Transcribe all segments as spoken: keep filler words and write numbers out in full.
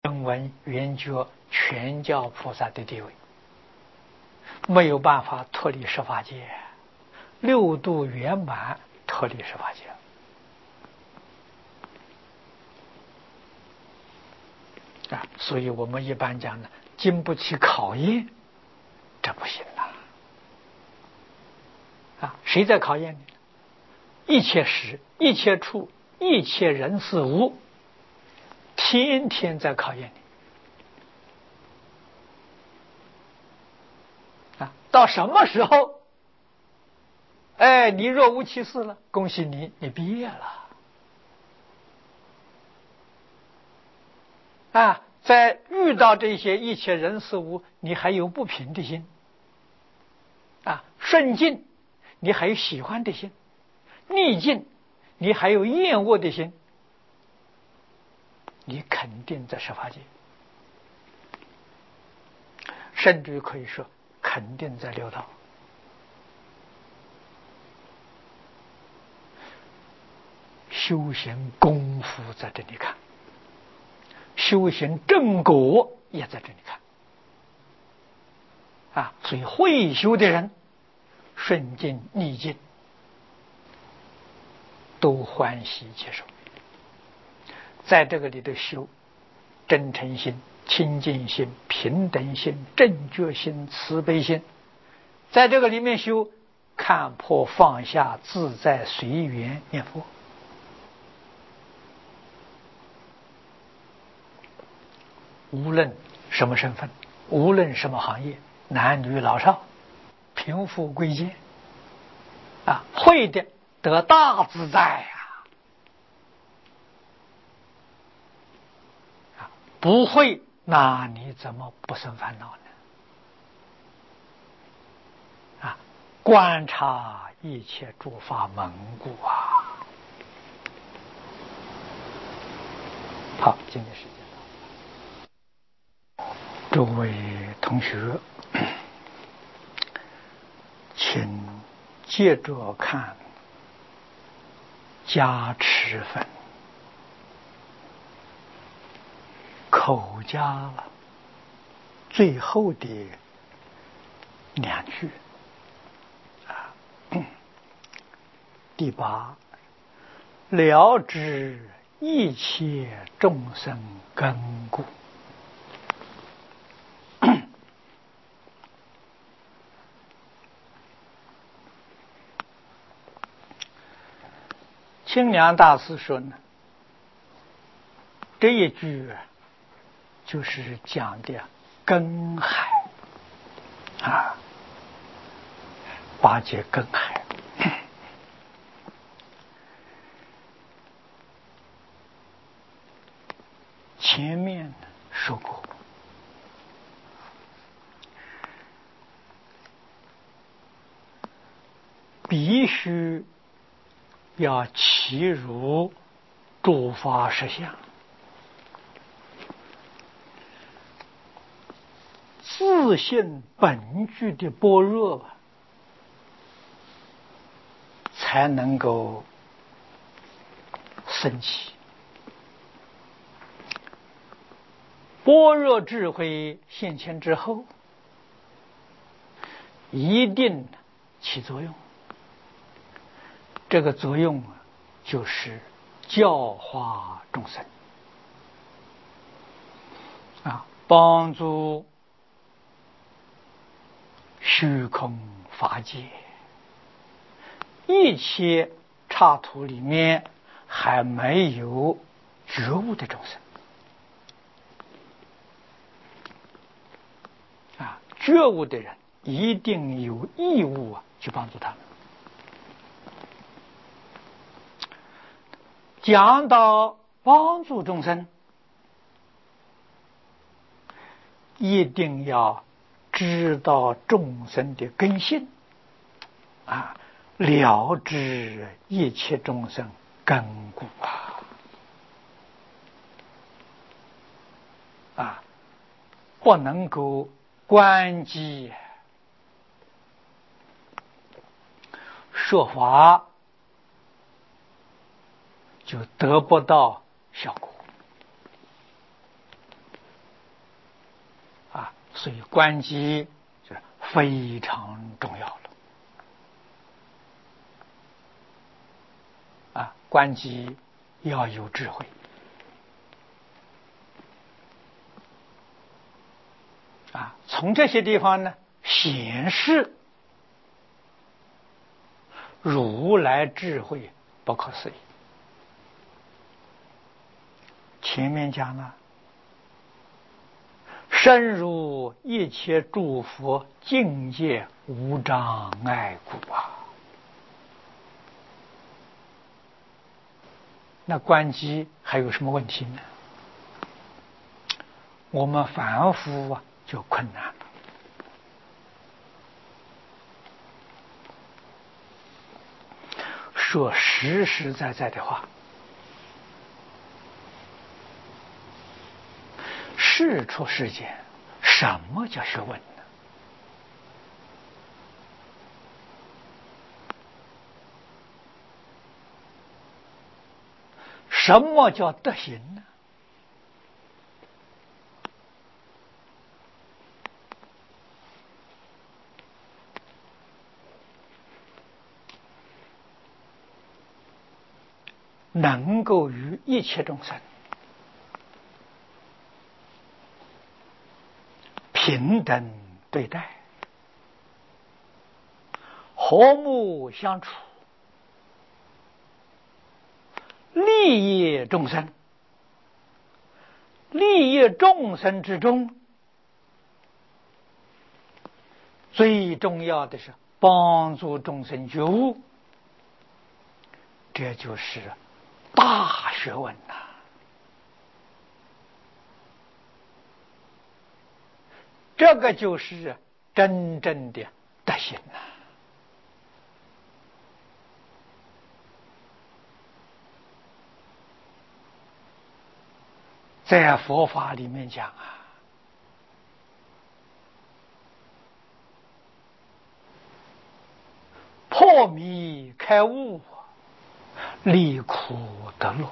声闻缘觉全教菩萨的地位，没有办法脱离十法界，六度圆满脱离十法界。啊，所以我们一般讲呢，经不起考验，这不行呐！啊，谁在考验你？一切时、一切处、一切人事物，天天在考验你。啊，到什么时候？哎，你若无其事了，恭喜你，你毕业了。啊，在遇到这些一切人事物，你还有不平的心，啊，顺境你还有喜欢的心，逆境你还有厌恶的心，你肯定在十法界，甚至可以说肯定在六道。修行功夫在这里看，修行正果也在这里看啊，所以会修的人，顺境逆境都欢喜接受，在这个里头修真诚心、清净心、平等心、正觉心、慈悲心，在这个里面修看破放下、自在随缘念佛。无论什么身份，无论什么行业，男女老少，贫富贵贱，啊，会的得大自在呀！啊，不会，那你怎么不生烦恼呢？啊，观察一切诸法门故啊！好，今天时间。诸位同学，请接着看加持分口加了最后的两句啊，第八，了知一切众生根故。清凉大师说呢，这一句就是讲的根海啊，巴结根海。前面说过，必须要契入诸法实相，自性本具的般若才能够升起。般若智慧现前之后，一定起作用。这个作用就是教化众生啊，帮助虚空法界一切刹土里面还没有觉悟的众生啊，觉悟的人一定有义务啊去帮助他们。讲到帮助众生，一定要知道众生的根性啊，了知一切众生根故啊啊，不能够关机说法就得不到效果所以观机就是非常重要了啊！观机要有智慧啊！从这些地方呢，显示如来智慧不可思议。前面讲了，深入一切诸佛境界无障碍故啊。那观机还有什么问题呢？我们凡夫啊就困难了。说实实在在的话，事出世间，什么叫学问呢？什么叫德行呢？能够与一切众生平等对待，和睦相处，利益众生。利益众生之中，最重要的是帮助众生觉悟，这就是大学问呐、啊！这个就是真正的德行呐、啊！在佛法里面讲啊，破迷开悟，离苦得乐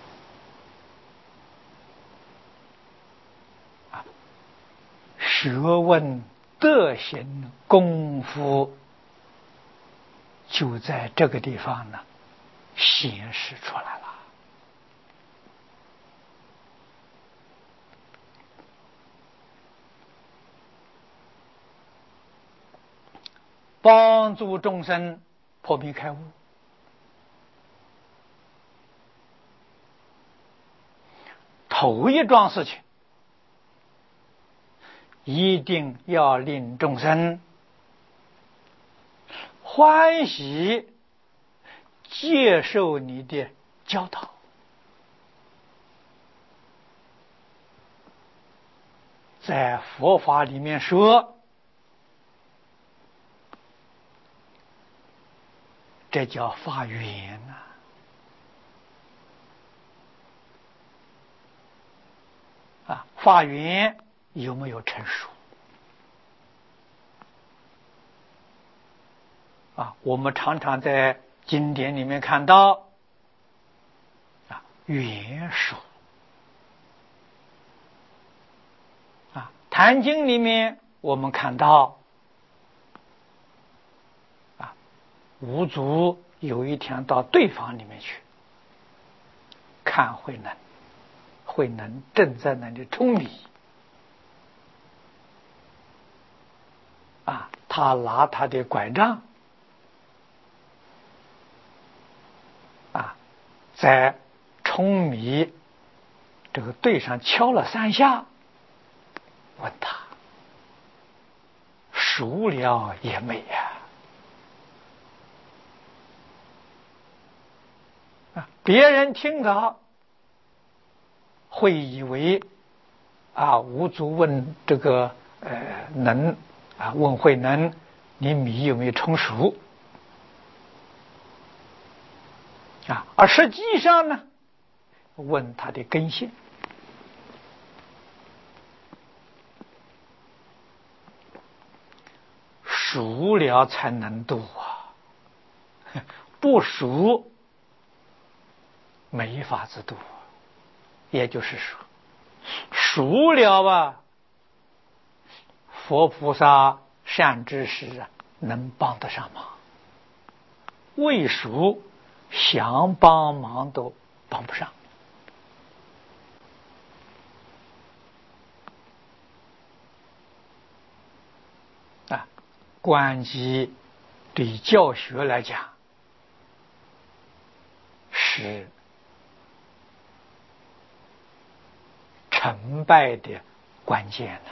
啊！学问德行功夫就在这个地方呢显示出来了。帮助众生破迷开悟，头一桩事情一定要令众生欢喜接受你的教导。在佛法里面说，这叫发愿呐、啊！啊，发愿有没有成熟？啊，我们常常在经典里面看到啊，愿熟啊，坛经里面我们看到啊，五祖有一天到对方里面去看慧能，慧能正在那里舂米啊，他拿他的拐杖啊，在舂米这个对上敲了三下，问他熟了也美呀、啊！啊，别人听到会以为啊，五祖问这个呃能啊，问慧能，你米有没有冲熟？啊，而实际上呢，问他的根性。熟了才能度啊，不熟没法子度。也就是说，熟了吧， 佛菩萨善知识啊，能帮得上忙，为属想帮忙都帮不上。啊，观机对教学来讲是成败的关键呢。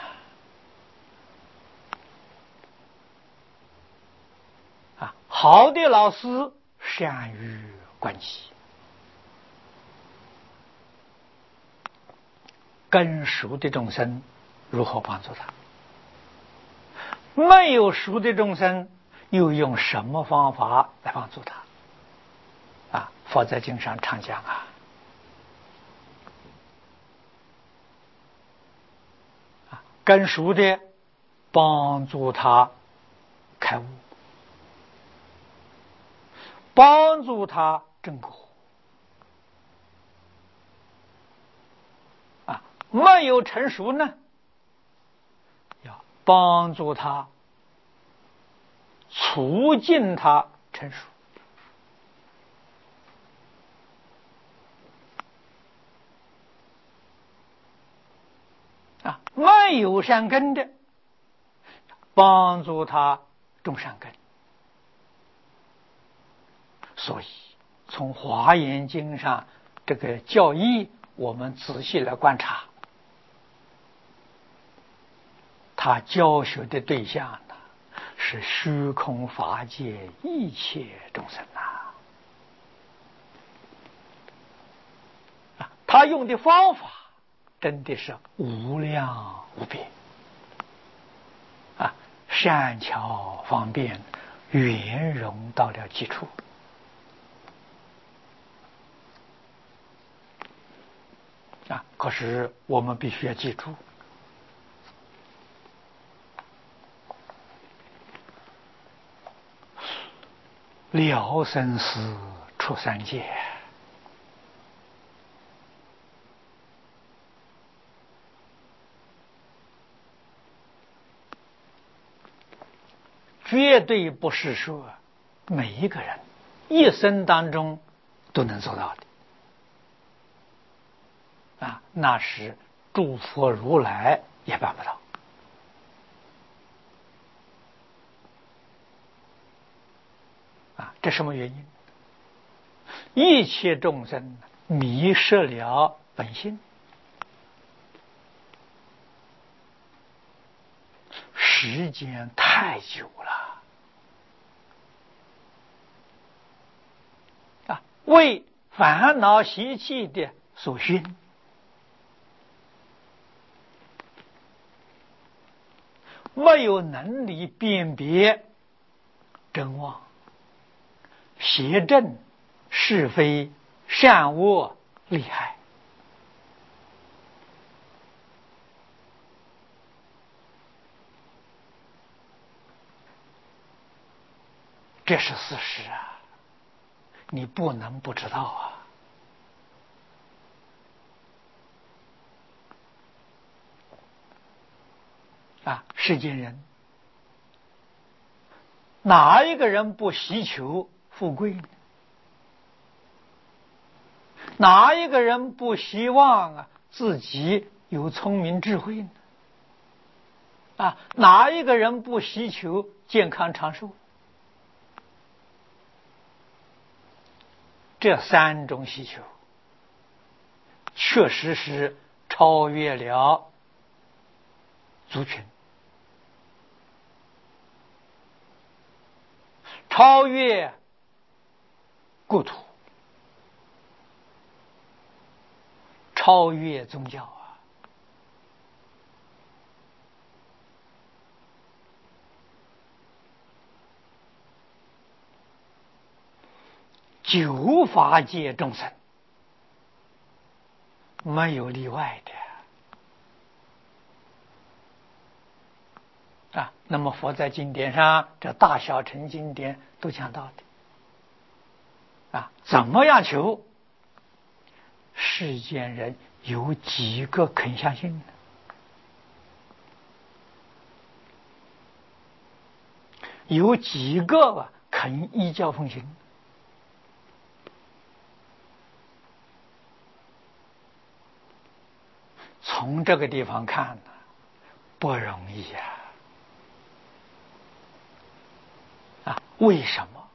啊，好的老师善于观机，跟熟的众生如何帮助他？没有熟的众生又用什么方法来帮助他？啊，佛在经上常讲啊，啊，跟熟的帮助他开悟，帮助他正果。啊，没有成熟呢，要帮助他，促进他成熟。啊，没有善根的，帮助他种善根。所以从华严经上这个教义，我们仔细来观察，他教学的对象呢，是虚空法界一切众生呐。啊，他用的方法真的是无量无边啊，善巧方便，圆融到了基础。啊，可是我们必须要记住，了生死出三界，绝对不是说每一个人一生当中都能做到的。啊，那是诸佛如来也办不到。啊，这什么原因？一切众生迷失了本性，时间太久了。啊，为烦恼习气的所熏，没有能力辨别真妄、邪正、是非、善恶、利害。这是事实啊，你不能不知道啊。啊，世间人哪一个人不希求富贵呢？哪一个人不希望啊自己有聪明智慧呢？啊，哪一个人不希求健康长寿？这三种需求确实是超越了族群，超越国土，超越宗教啊！九法界众生没有例外的啊。那么佛在经典上，这大小乘经典都讲到的啊，怎么样求？世间人有几个肯相信呢？ 有几个吧肯依教奉行？从这个地方看呢，不容易呀！啊，为什么？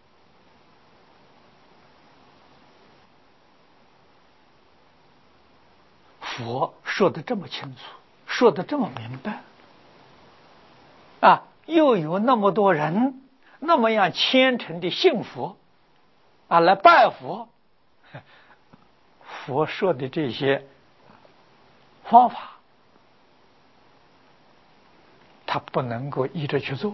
佛说的这么清楚，说的这么明白，啊，又有那么多人那么样虔诚的信佛，啊，来拜佛。佛说的这些方法，他不能够依着去做。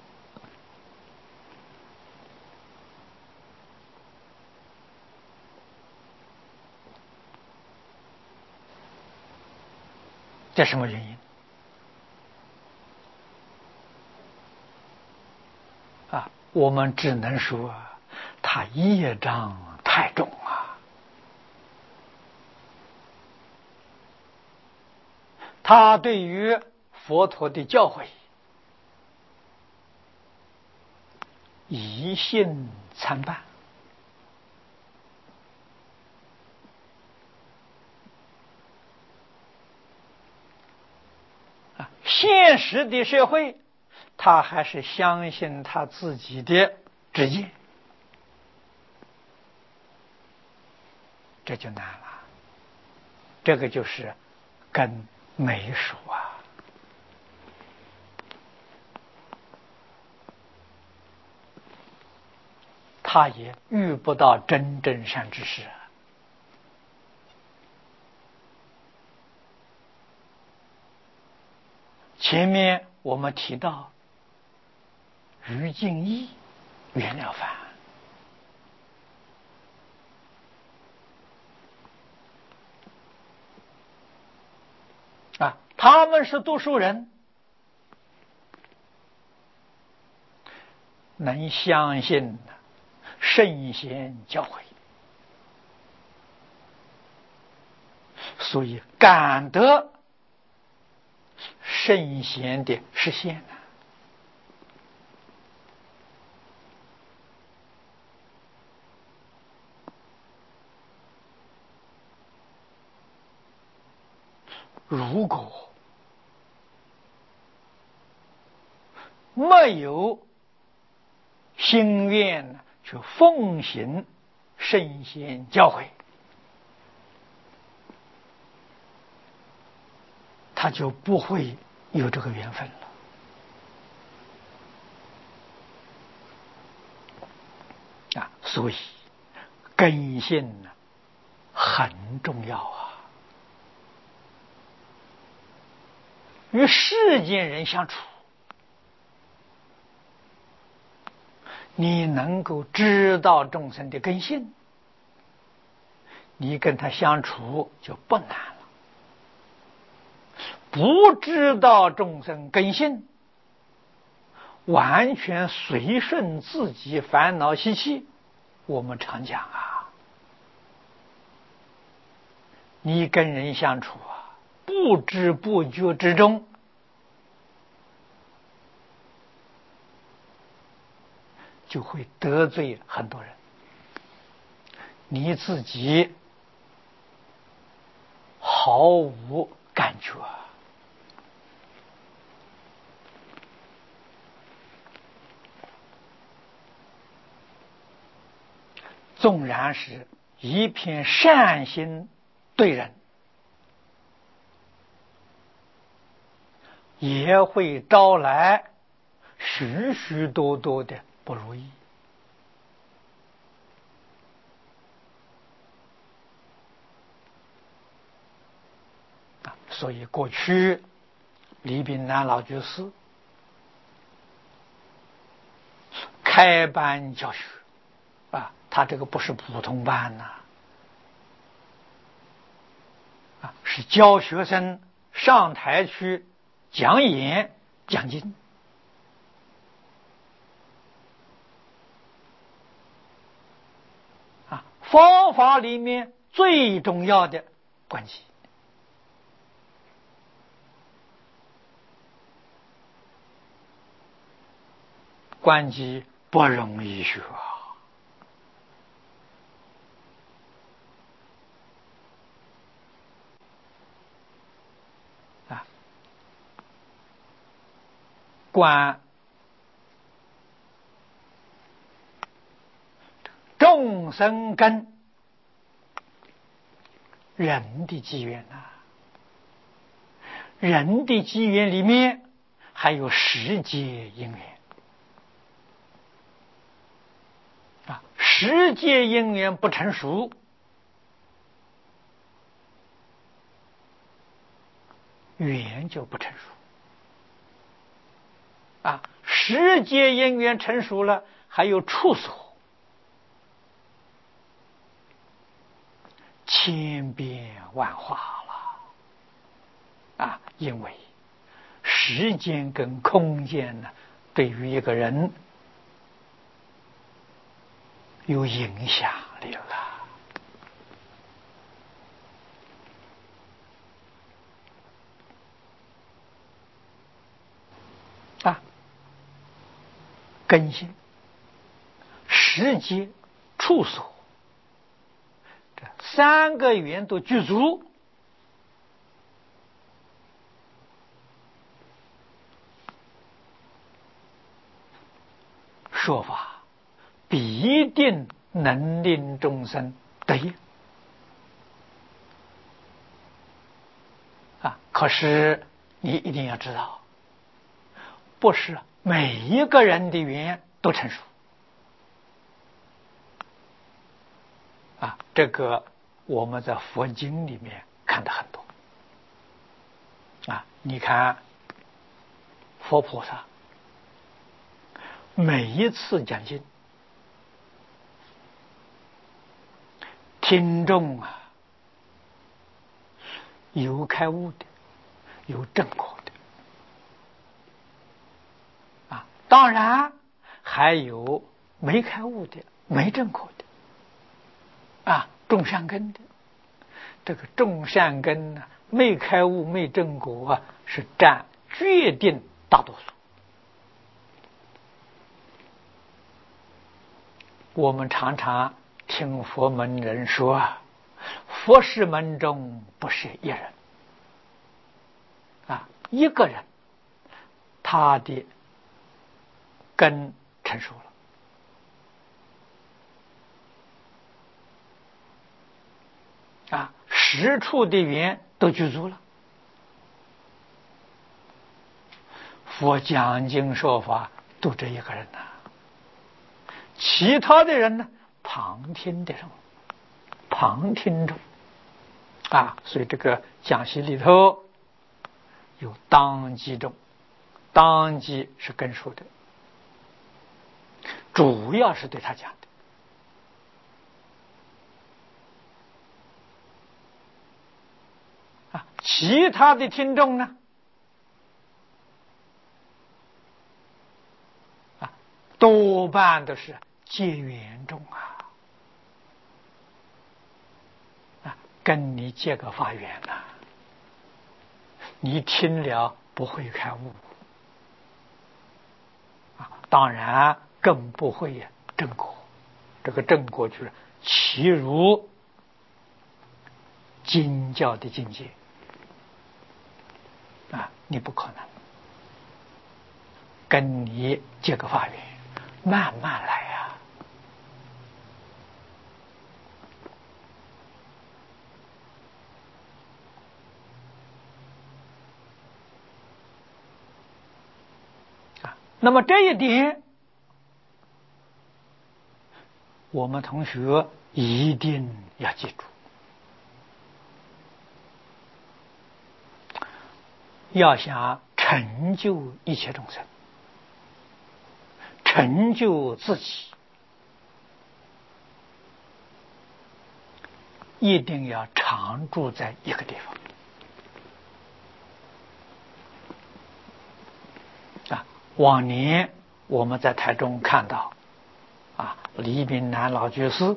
这什么原因？啊，我们只能说他业障太重啊，他对于佛陀的教诲疑信参半。啊，现实的社会，他还是相信他自己的职业，这就难了。这个就是根没熟啊，他也遇不到真正善知识。前面我们提到于敬义、袁了凡，啊，他们是读书人，能相信圣贤教诲，所以感得圣贤的实现呢。如果没有心愿去奉行圣贤教诲，他就不会有这个缘分了啊！所以根性呢很重要啊。与世间人相处，你能够知道众生的根性，你跟他相处就不难了。不知道众生根性，完全随顺自己烦恼习气，我们常讲啊，你跟人相处啊，不知不觉之中，就会得罪很多人，你自己毫无感觉。纵然是一片善心对人，也会招来许许多多的不如意。所以过去李炳南老居士开班教学啊，他这个不是普通班呐、啊，啊，是教学生上台去讲演讲经。啊，方法里面最重要的关系， 观机不容易学啊！观众生根，人的机缘呐、啊，人的机缘里面还有时节因缘啊，时节因缘不成熟，缘就不成熟啊。时节因缘成熟了，还有处所，千变万化了啊！因为时间跟空间呢，对于一个人有影响力了啊！根性、时节、处所，这三个缘都具足，说法必定能令众生得益啊！可是你一定要知道，不是每一个人的缘都成熟啊！这个我们在佛经里面看的很多啊！你看佛菩萨每一次讲经，听众啊，有开悟的，有证果的啊，当然还有没开悟的，没证果的啊，种善根的。这个种善根呢，没开悟没证果啊，是占决定大多数。我们常常听佛门人说，佛事门中不是一人啊，一个人他的根成熟了啊，十处的缘都具足了，佛讲经说法都这一个人呐、啊，其他的人呢，旁听的人，旁听众啊，所以这个讲习里头有当机众，当机是根熟的，主要是对他讲的啊，其他的听众呢，啊，多半都是结缘众啊，啊，跟你结个法缘呐、啊，你听了不会开悟啊，当然更不会正果。这个正果就是其如经教的境界啊，你不可能跟你结个法缘，慢慢来呀、啊。啊，那么这一点，我们同学一定要记住，要想成就一切众生，成就自己，一定要常住在一个地方啊。往年我们在台中看到啊，李炳南老居士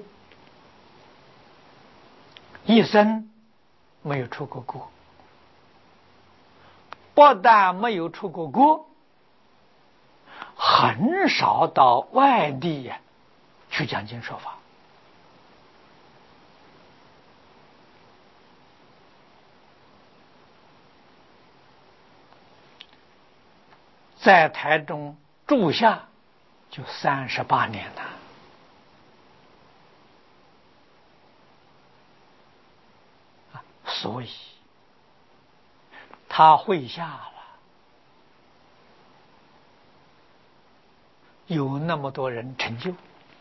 一生没有出过国，不但没有出过国， 很少到外地去讲经说法。在台中住下就三十八年了。所以他会下了，有那么多人成就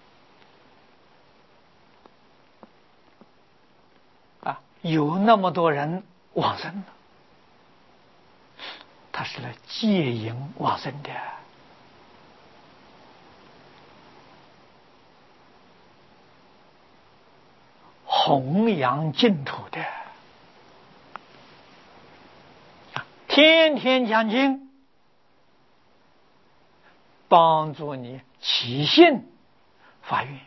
啊，有那么多人往生了，他是来戒淫往生的，弘扬净土的，天天讲经，帮助你起信发愿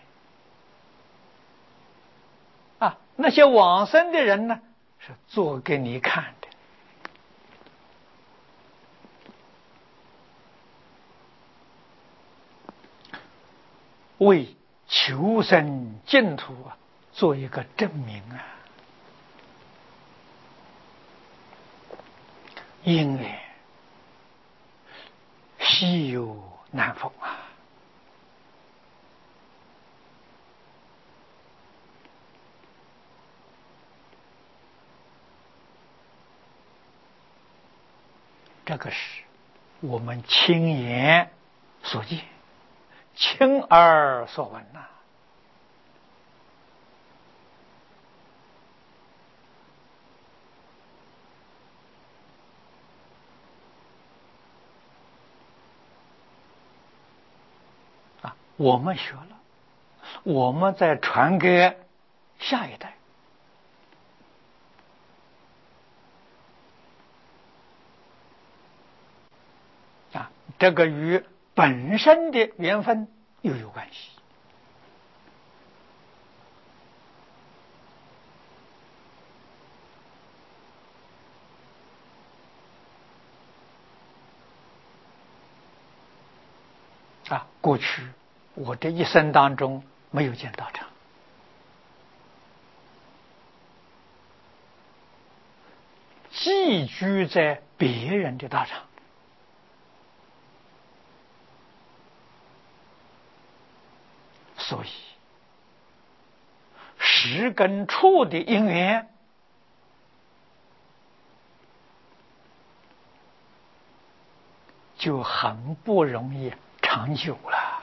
啊！那些往生的人呢，是做给你看的。为求生净土啊，做一个证明啊！因缘稀有难逢啊！这个是我们亲眼所见，亲耳所闻呐、啊。啊，我们学了，我们再传给下一代。啊，这个与本身的缘分又有关系。啊，过去我这一生当中没有见道场，寄居在别人的道场，所以识跟处的因缘就很不容易长久了。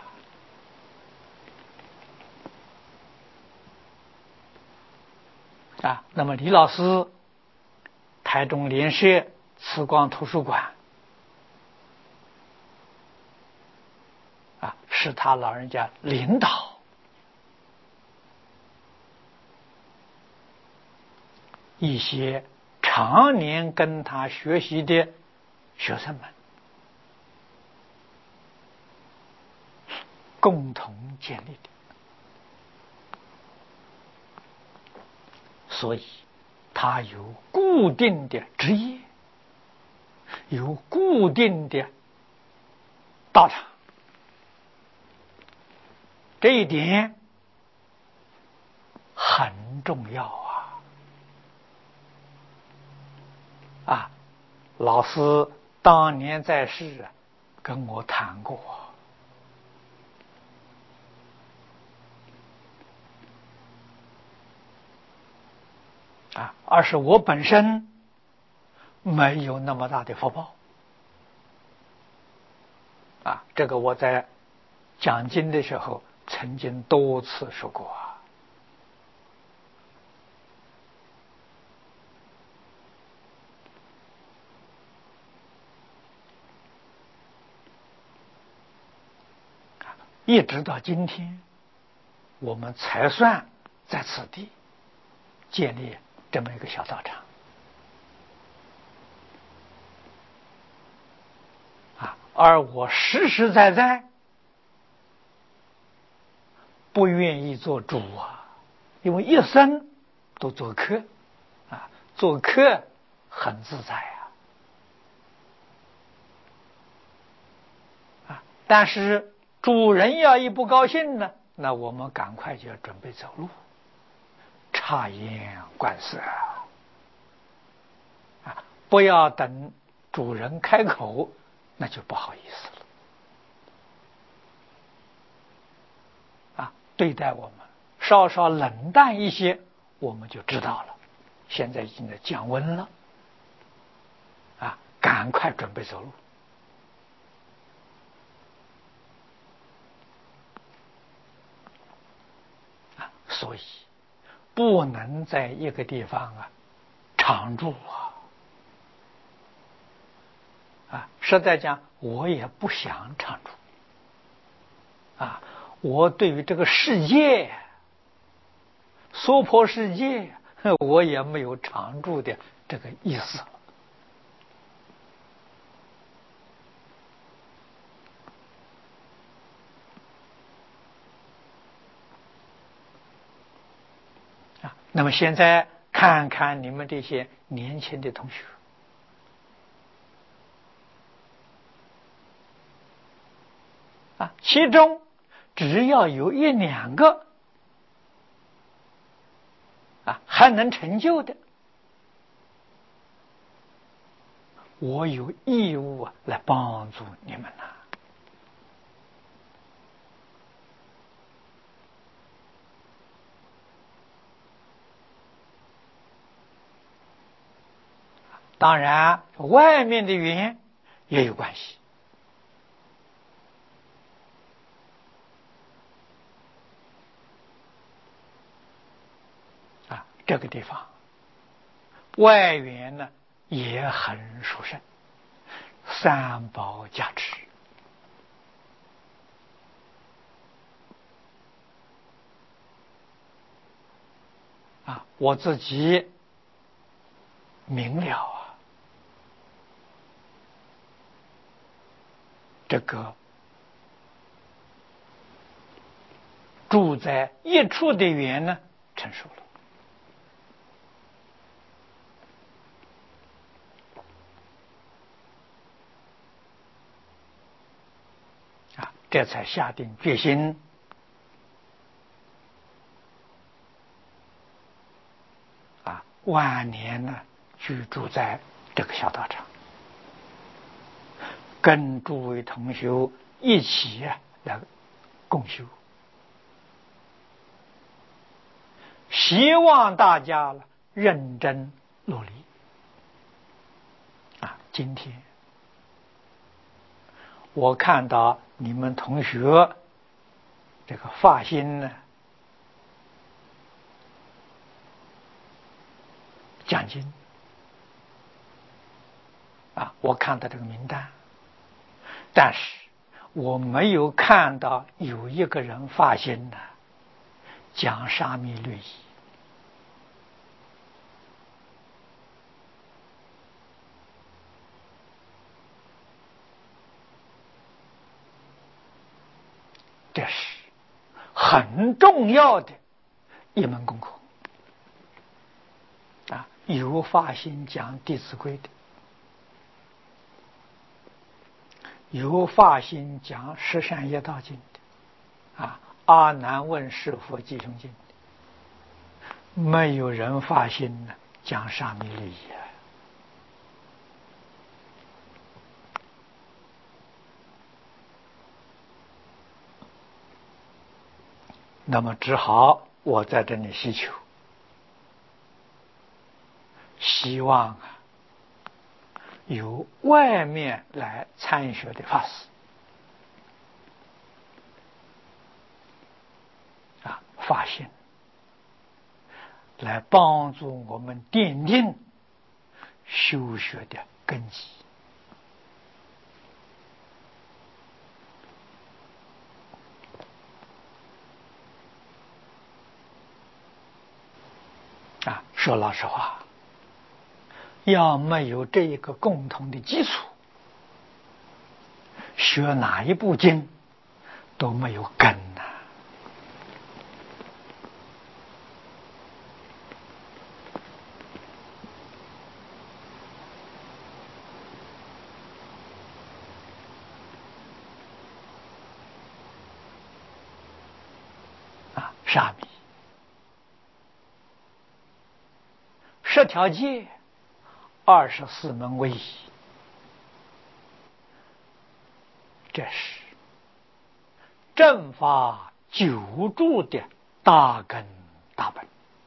啊，那么李老师台中联社慈光图书馆啊，是他老人家领导一些常年跟他学习的学生们共同建立的，所以他有固定的职业，有固定的道场，这一点很重要啊！啊，老师当年在世跟我谈过。啊，而是我本身没有那么大的福报啊，这个我在讲经的时候曾经多次说过啊。一直到今天，我们才算在此地建立这么一个小道场啊，而我实实在在不愿意做主啊，因为一生都做客啊，做客很自在啊，啊， 但是主人要一不高兴呢，那我们赶快就要准备走路，察言观色啊，不要等主人开口，那就不好意思了啊。对待我们稍稍冷淡一些，我们就知道了，现在已经在降温了啊，赶快准备走路啊。所以不能在一个地方啊常住啊啊，实在讲我也不想常住啊，我对于这个世界娑婆世界我也没有常住的这个意思啊。那么现在看看你们这些年轻的同学啊，其中只要有一两个啊还能成就的，我有义务啊来帮助你们呐。当然外面的原因也有关系啊，这个地方外缘呢也很殊胜，三宝加持啊，我自己明了啊，这个住在一处的缘呢成熟了啊，这才下定决心啊，晚年呢居住在这个小道场，跟诸位同学一起啊来共修，希望大家认真努力啊。今天我看到你们同学这个发心呢奖金啊，我看到这个名单，但是我没有看到有一个人发心呢讲沙弥律仪这是很重要的一门功课啊，有发心讲《弟子规》的，有发心讲《十善业道经》的，啊，《阿难问是佛记诵经》的，没有人发心呢讲沙弥律仪啊。那么只好我在这里祈求，希望啊由外面来参学的法师啊发心来帮助我们奠定修学的根基啊。说老实话，要没有这一个共同的基础，学哪一部经都没有根呐、啊。 沙弥，十条戒，二十四门威仪，这是正法久住的大根大本。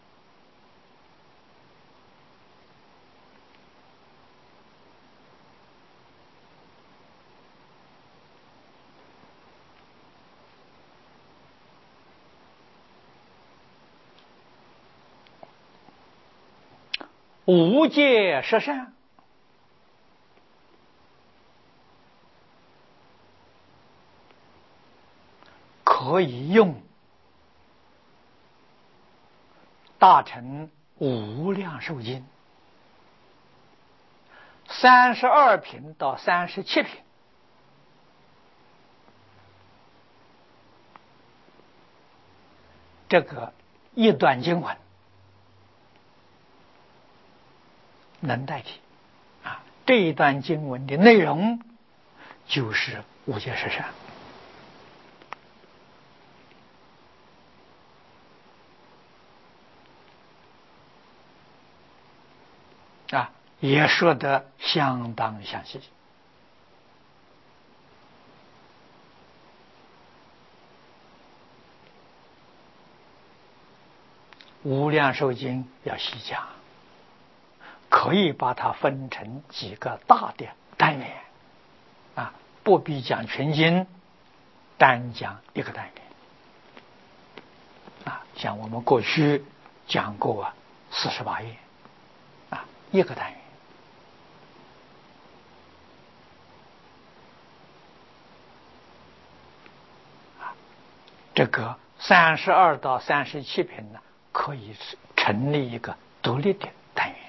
无戒十善，可以用大乘无量寿经三十二品到三十七品，这个一段经文能代替啊，这一段经文的内容就是无戒十善。啊，也说得相当详细。无量寿经要细讲，可以把它分成几个大的单元，啊，不必讲全经，单讲一个单元。啊，像我们过去讲过啊，四十八页，啊，一个单元。啊，这个三十二到三十七品呢，可以成立一个独立的单元。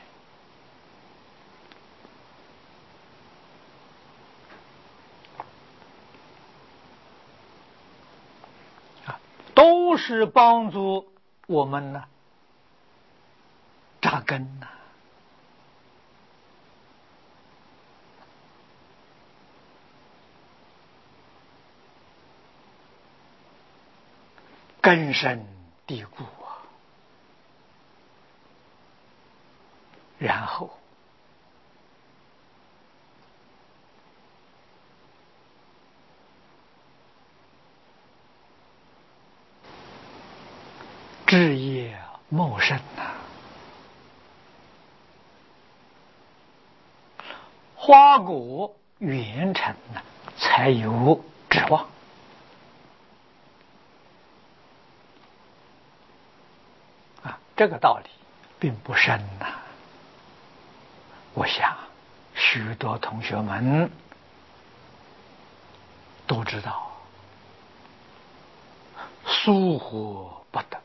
都是帮助我们呢扎根呢，根深蒂固啊。然后枝叶茂盛啊，花果圆成啊，才有指望。啊，这个道理并不深呐、啊。我想许多同学们都知道，疏忽不得。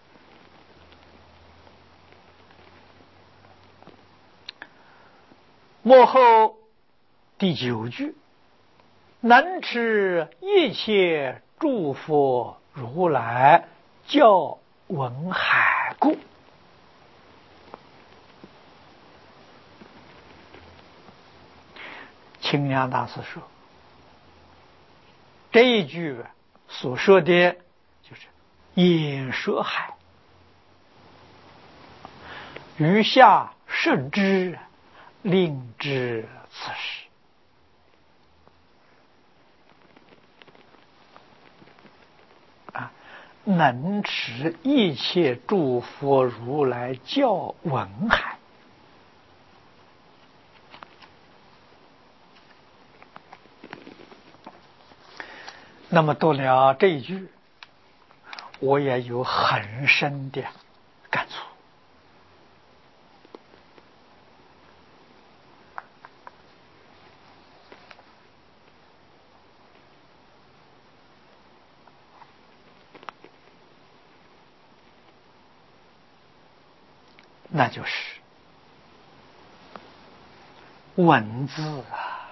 末后第九句，能持一切诸佛如来教闻海故。清凉大师说，这一句所说的就是演说海，余下视之，令知此事。啊，能持一切诸佛如来教闻海。那么读了这一句，我也有很深的感触。那就是文字啊，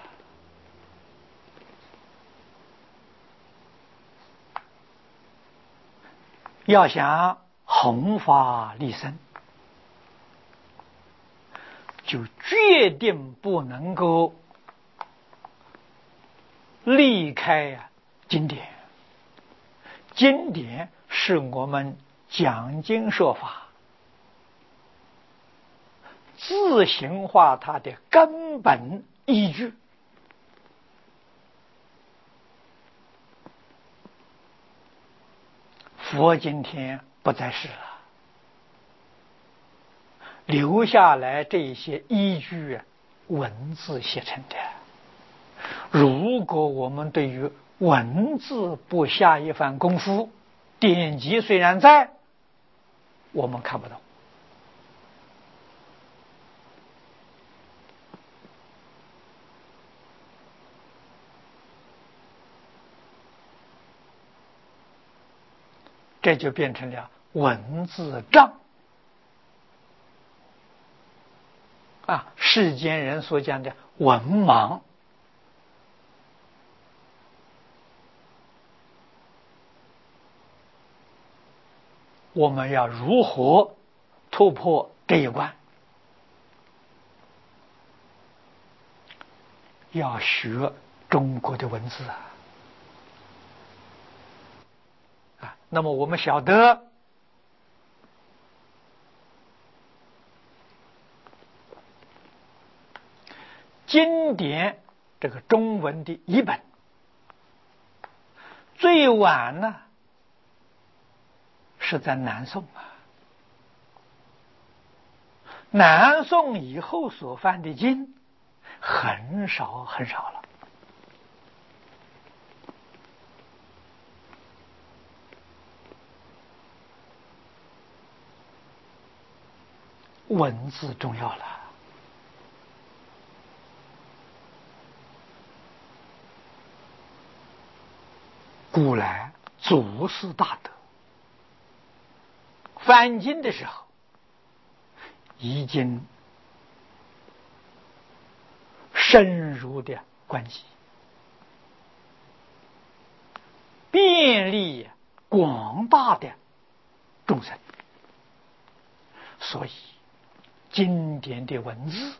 要想弘法利生，就决定不能够离开经典。经典是我们讲经说法，自行化它的根本依据。佛今天不在世了，留下来这些依据文字写成的。如果我们对于文字不下一番功夫，典籍虽然在，我们看不懂。这就变成了文字障啊，世间人所讲的文盲。我们要如何突破这一关？要学中国的文字啊！啊，那么我们晓得，经典这个中文的译本，最晚呢是在南宋啊。南宋以后所翻的经很少很少了。文字重要了。古来祖师大德翻经的时候，已经深入的关系，便利广大的众生，所以经典的文字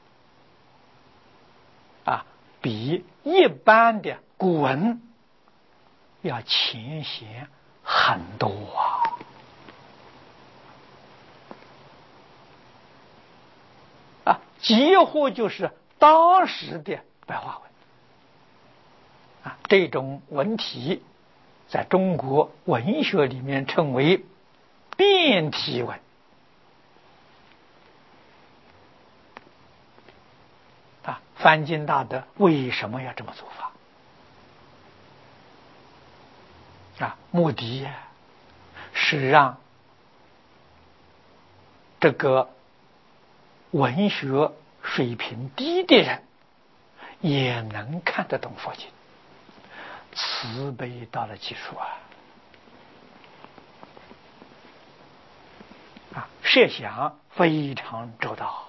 啊，比一般的古文要浅显很多啊。啊，几乎就是当时的白话文啊，这种文体在中国文学里面称为变体文啊。翻经大德为什么要这么做法啊？目的是让这个文学水平低的人也能看得懂佛经，慈悲到了极处啊！啊，设想非常周到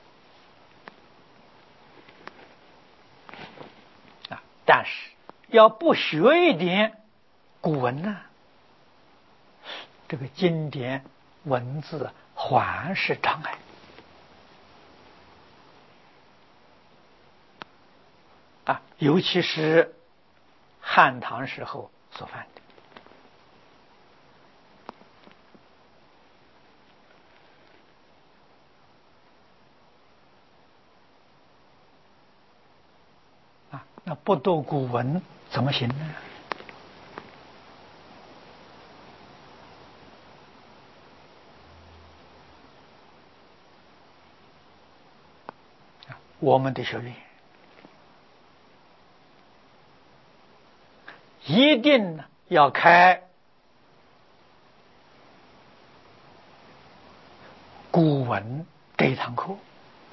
啊！但是要不学一点古文呢，这个经典文字还是障碍啊！尤其是汉唐时候所犯的啊，那不读古文怎么行呢？我们的学院一定要开古文这一堂课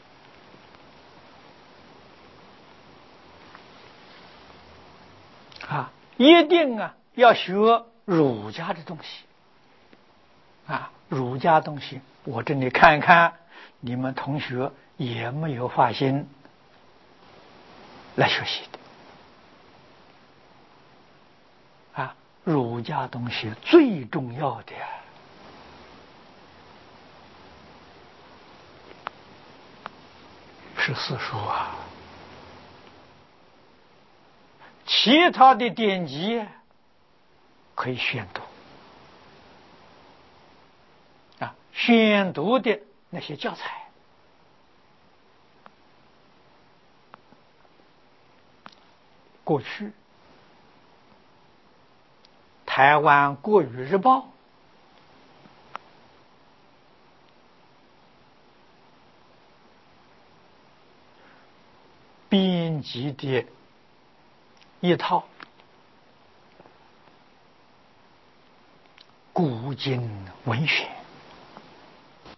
啊，一定啊要学儒家的东西啊，儒家东西我这里看一看，你们同学也没有发心来学习的啊。儒家东西最重要的是四书啊，其他的典籍可以宣读宣读的那些教材，过去台湾国语日报编辑的一套古今文学，